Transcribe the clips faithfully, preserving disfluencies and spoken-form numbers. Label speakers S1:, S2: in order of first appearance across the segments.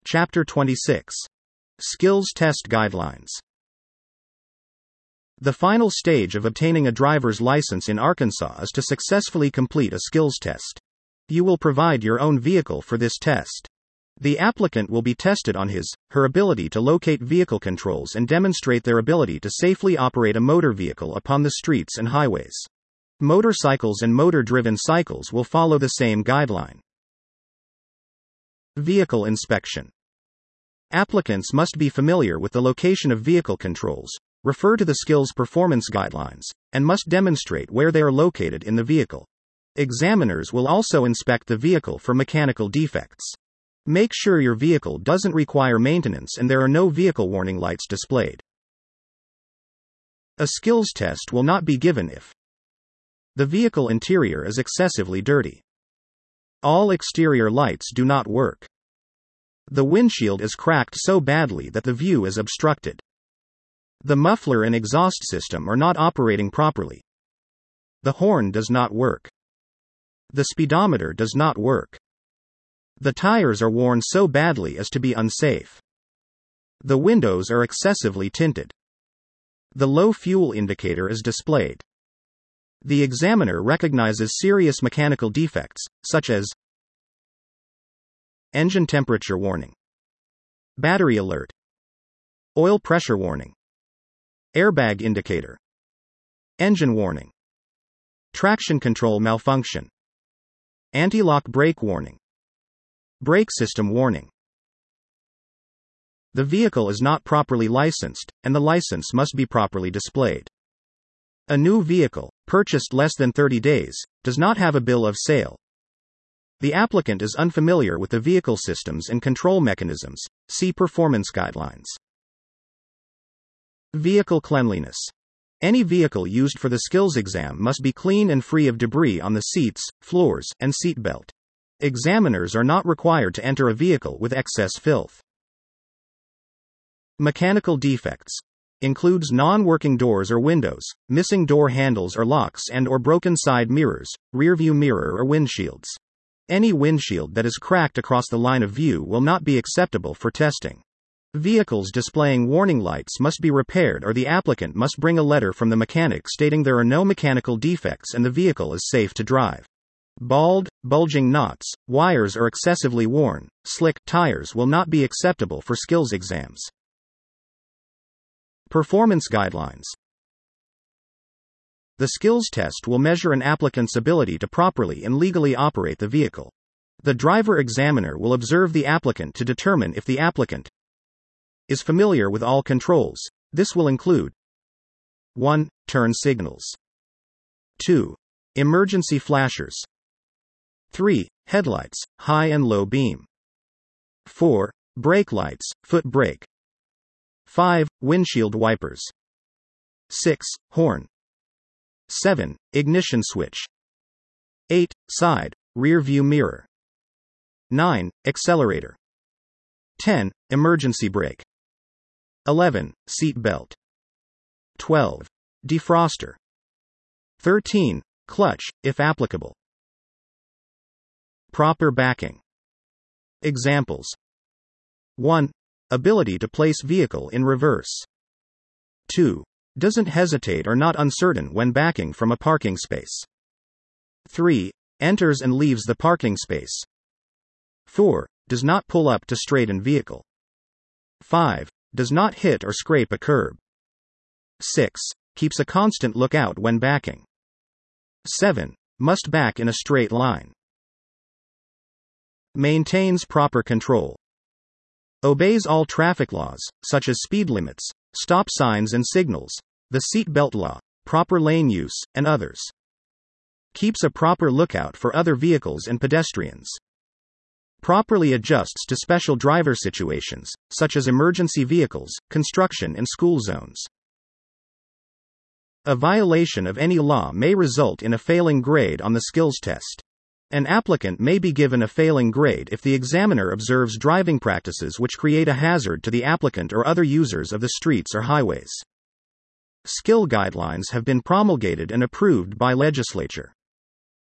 S1: Chapter twenty-six. Skills Test Guidelines. The final stage of obtaining a driver's license in Arkansas is to successfully complete a skills test. You will provide your own vehicle for this test. The applicant will be tested on his, her ability to locate vehicle controls and demonstrate their ability to safely operate a motor vehicle upon the streets and highways. Motorcycles and motor-driven cycles will follow the same guideline. Vehicle inspection. Applicants must be familiar with the location of vehicle controls, refer to the skills performance guidelines, and must demonstrate where they are located in the vehicle. Examiners will also inspect the vehicle for mechanical defects. Make sure your vehicle doesn't require maintenance and there are no vehicle warning lights displayed. A skills test will not be given if the vehicle interior is excessively dirty. All exterior lights do not work. The windshield is cracked so badly that the view is obstructed. The muffler and exhaust system are not operating properly. The horn does not work. The speedometer does not work. The tires are worn so badly as to be unsafe. The windows are excessively tinted. The low fuel indicator is displayed. The examiner recognizes serious mechanical defects, such as engine temperature warning, battery alert, oil pressure warning, airbag indicator, engine warning, traction control malfunction, anti-lock brake warning, brake system warning. The vehicle is not properly licensed, and the license must be properly displayed. A new vehicle, purchased less than thirty days, does not have a bill of sale. The applicant is unfamiliar with the vehicle systems and control mechanisms. See performance guidelines. Vehicle cleanliness. Any vehicle used for the skills exam must be clean and free of debris on the seats, floors, and seat belt. Examiners are not required to enter a vehicle with excess filth. Mechanical defects. Includes non-working doors or windows, missing door handles or locks and or broken side mirrors, rearview mirror or windshields. Any windshield that is cracked across the line of view will not be acceptable for testing. Vehicles displaying warning lights must be repaired or the applicant must bring a letter from the mechanic stating there are no mechanical defects and the vehicle is safe to drive. Bald, bulging knots, wires or excessively worn, slick tires will not be acceptable for skills exams. Performance guidelines. The skills test will measure an applicant's ability to properly and legally operate the vehicle. The driver examiner will observe the applicant to determine if the applicant is familiar with all controls. This will include one. Turn signals, two. Emergency flashers, three. Headlights, high and low beam, four. Brake lights, foot brake, five. Windshield wipers, six. Horn, seven. Ignition switch, eight. Side, rear view mirror, nine. Accelerator, ten. Emergency brake, eleven. Seat belt, twelve. Defroster, thirteen. Clutch, if applicable. Proper backing. Examples. one. Ability to place vehicle in reverse. two. Doesn't hesitate or not uncertain when backing from a parking space. three. Enters and leaves the parking space. four. Does not pull up to straighten vehicle. five. Does not hit or scrape a curb. six. Keeps a constant lookout when backing. seven. Must back in a straight line. Maintains proper control. Obeys all traffic laws, such as speed limits, stop signs and signals, the seat belt law, proper lane use, and others. Keeps a proper lookout for other vehicles and pedestrians. Properly adjusts to special driver situations, such as emergency vehicles, construction and school zones. A violation of any law may result in a failing grade on the skills test. An applicant may be given a failing grade if the examiner observes driving practices which create a hazard to the applicant or other users of the streets or highways. Skill guidelines have been promulgated and approved by legislature.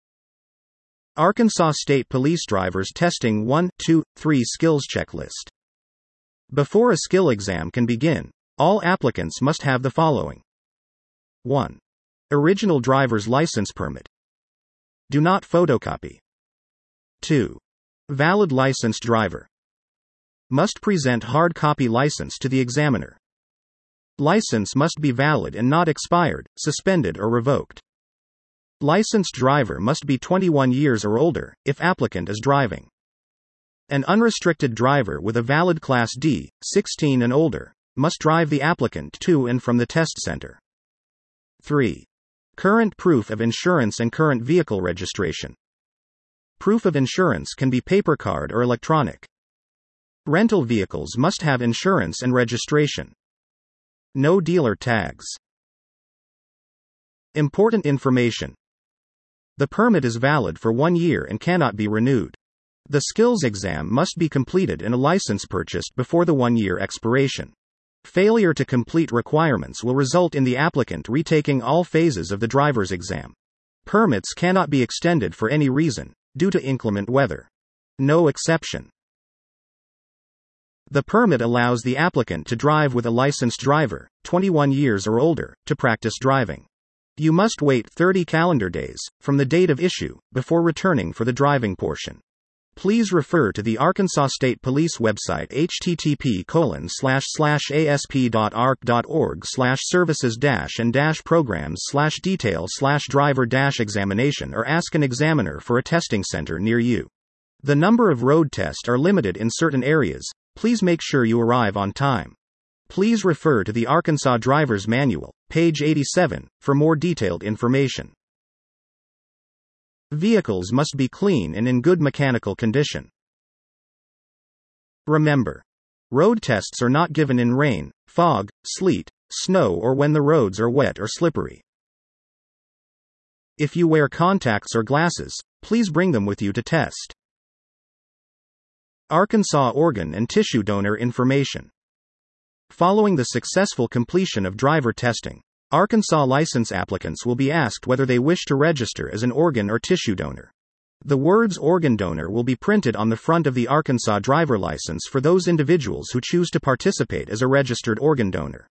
S1: Arkansas State Police Drivers Testing one, two, three Skills Checklist. Before a skill exam can begin, all applicants must have the following. one. Original driver's license permit. Do not photocopy. two. Valid licensed driver. Must present hard copy license to the examiner. License must be valid and not expired, suspended or revoked. Licensed driver must be twenty-one years or older, if applicant is driving. An unrestricted driver with a valid Class D, sixteen and older, must drive the applicant to and from the test center. three. Current proof of insurance and current vehicle registration. Proof of insurance can be paper card or electronic. Rental vehicles must have insurance and registration. No dealer tags. Important information. The permit is valid for one year and cannot be renewed. The skills exam must be completed and a license purchased before the one-year expiration. Failure to complete requirements will result in the applicant retaking all phases of the driver's exam. Permits cannot be extended for any reason, due to inclement weather. No exception. The permit allows the applicant to drive with a licensed driver, twenty-one years or older, to practice driving. You must wait thirty calendar days, from the date of issue, before returning for the driving portion. Please refer to the Arkansas State Police website http colon slash slash asp.ark.org slash services dash and dash programs slash detail slash driver dash examination or ask an examiner for a testing center near you. The number of road tests are limited in certain areas. Please make sure you arrive on time. Please refer to the Arkansas Driver's Manual, page eighty-seven, for more detailed information. Vehicles must be clean and in good mechanical condition. Remember, road tests are not given in rain, fog, sleet, snow, or when the roads are wet or slippery. If you wear contacts or glasses, please bring them with you to test. Arkansas organ and tissue donor information. Following the successful completion of driver testing, Arkansas license applicants will be asked whether they wish to register as an organ or tissue donor. The words organ donor will be printed on the front of the Arkansas driver license for those individuals who choose to participate as a registered organ donor.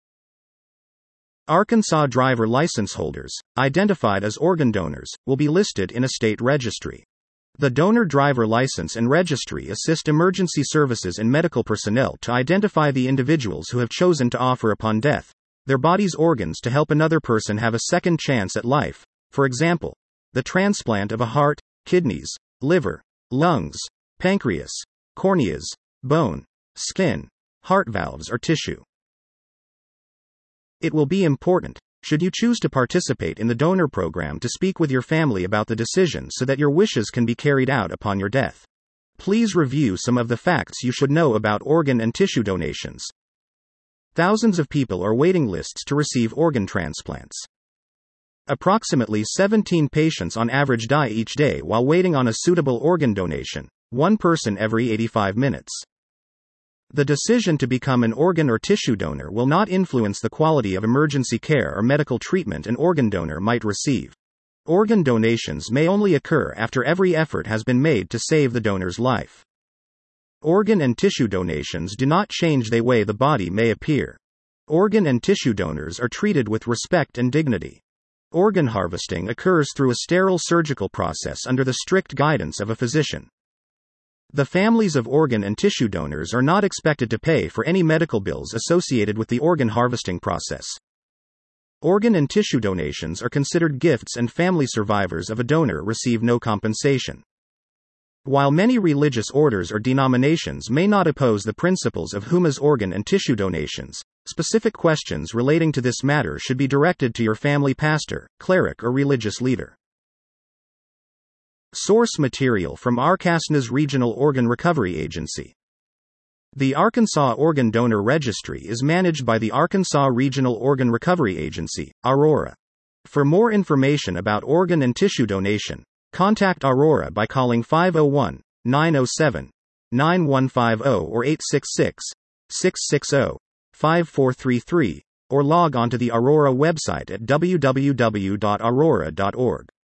S1: Arkansas driver license holders, identified as organ donors, will be listed in a state registry. The donor driver license and registry assist emergency services and medical personnel to identify the individuals who have chosen to offer upon death their body's organs to help another person have a second chance at life, for example, the transplant of a heart, kidneys, liver, lungs, pancreas, corneas, bone, skin, heart valves, or tissue. It will be important, should you choose to participate in the donor program, to speak with your family about the decision so that your wishes can be carried out upon your death. Please review some of the facts you should know about organ and tissue donations. Thousands of people are waiting lists to receive organ transplants. Approximately seventeen patients on average die each day while waiting on a suitable organ donation, one person every eighty-five minutes. The decision to become an organ or tissue donor will not influence the quality of emergency care or medical treatment an organ donor might receive. Organ donations may only occur after every effort has been made to save the donor's life. Organ and tissue donations do not change the way the body may appear. Organ and tissue donors are treated with respect and dignity. Organ harvesting occurs through a sterile surgical process under the strict guidance of a physician. The families of organ and tissue donors are not expected to pay for any medical bills associated with the organ harvesting process. Organ and tissue donations are considered gifts, and family survivors of a donor receive no compensation. While many religious orders or denominations may not oppose the principles of H U M A's organ and tissue donations, specific questions relating to this matter should be directed to your family pastor, cleric, or religious leader. Source material from Arkansas Regional Organ Recovery Agency. The Arkansas Organ Donor Registry is managed by the Arkansas Regional Organ Recovery Agency, Aurora. For more information about organ and tissue donation, contact Aurora by calling five oh one, nine oh seven, nine one five oh or eight six six, six six zero, five four three three, or log on to the Aurora website at w w w dot aurora dot org.